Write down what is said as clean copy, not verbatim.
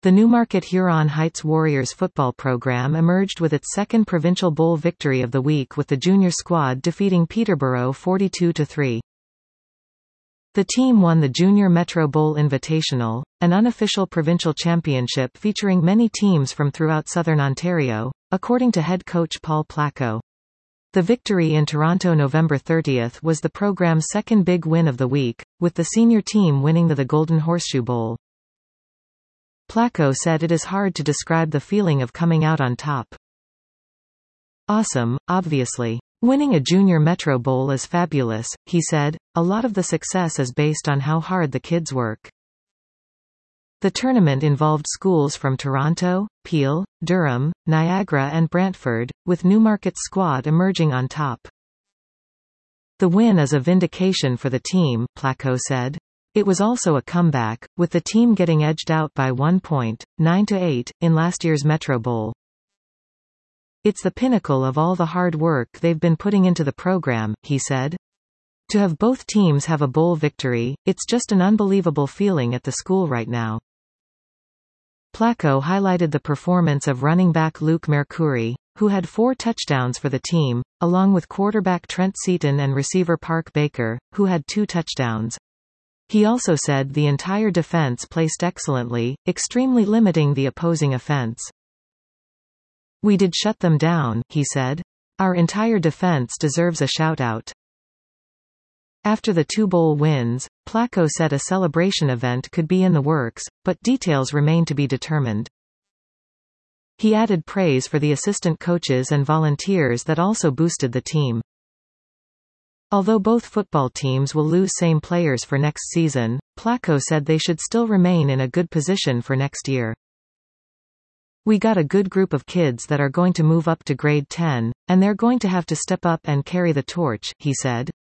The Newmarket Huron Heights Warriors football program emerged with its second Provincial Bowl victory of the week with the junior squad defeating Peterborough 42-3. The team won the Junior Metro Bowl Invitational, an unofficial provincial championship featuring many teams from throughout southern Ontario, according to head coach Paul Placko. The victory in Toronto November 30 was the program's second big win of the week, with the senior team winning the Golden Horseshoe Bowl. Placko said it is hard to describe the feeling of coming out on top. Awesome, obviously. Winning a Junior Metro Bowl is fabulous, he said. A lot of the success is based on how hard the kids work. The tournament involved schools from Toronto, Peel, Durham, Niagara and Brantford, with Newmarket's squad emerging on top. The win is a vindication for the team, Placko said. It was also a comeback, with the team getting edged out by 1 point, 9-8, in last year's Metro Bowl. It's the pinnacle of all the hard work they've been putting into the program, he said. To have both teams have a bowl victory, it's just an unbelievable feeling at the school right now. Placko highlighted the performance of running back Luke Mercuri, who had 4 touchdowns for the team, along with quarterback Trent Seaton and receiver Park Baker, who had 2 touchdowns. He also said the entire defense placed excellently, extremely limiting the opposing offense. We did shut them down, he said. Our entire defense deserves a shout-out. After the 2 bowl wins, Placko said a celebration event could be in the works, but details remain to be determined. He added praise for the assistant coaches and volunteers that also boosted the team. Although both football teams will lose same players for next season, Placko said they should still remain in a good position for next year. We got a good group of kids that are going to move up to grade 10, and they're going to have to step up and carry the torch, he said.